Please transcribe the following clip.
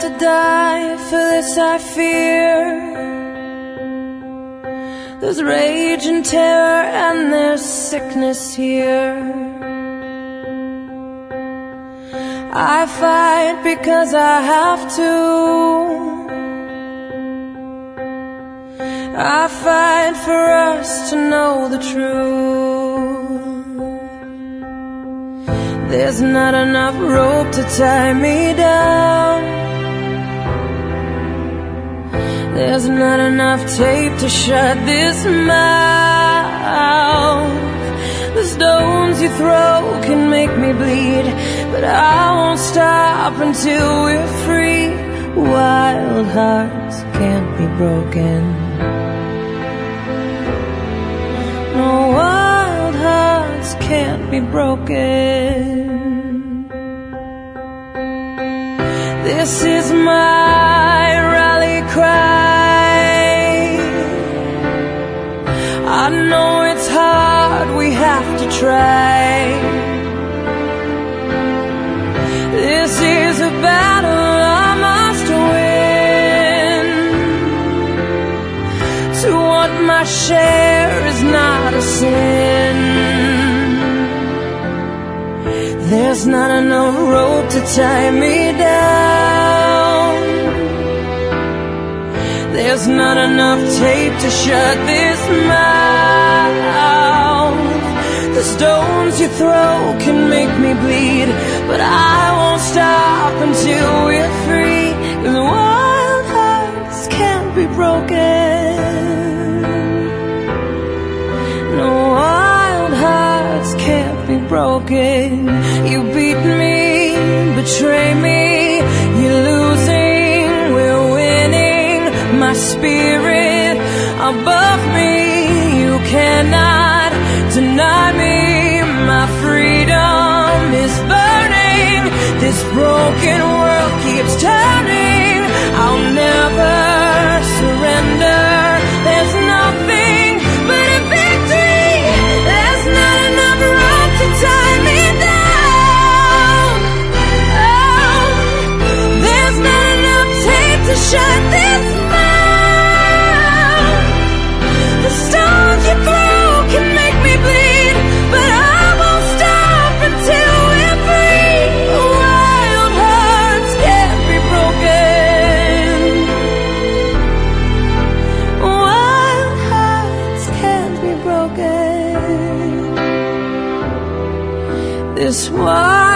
to die, for this I fear. There's rage and terror and there's sickness here. I fight because I have to. I fight for us to know the truth. There's not enough rope to tie me down. There's not enough tape to shut this mouth. The stones you throw can make me bleed, but I won't stop until we're free. Wild hearts can't be broken. No, wild hearts can't be broken. This is my rally cry. I know it's hard, we have to try. This is a battle I must win. To want my share is not a sin. There's not enough rope to tie me down. There's not enough tape to shut this mouth. The stones you throw can make me bleed, but I won't stop until we're free. 'Cause wild hearts can't be broken. No, wild hearts can't be broken. You beat me, betray me, you're losing, we're winning. My spirit above me, you cannot deny me. My freedom is burning. This broken world keeps turning. I'll never surrender. There's nothing but a victory. There's not enough rope to tie me down. Oh, there's not enough tape to shut this mouth. The stones you throw can make me bleed, but I won't stop until we're free. Wild hearts can't be broken. Wild hearts can't be broken. This wild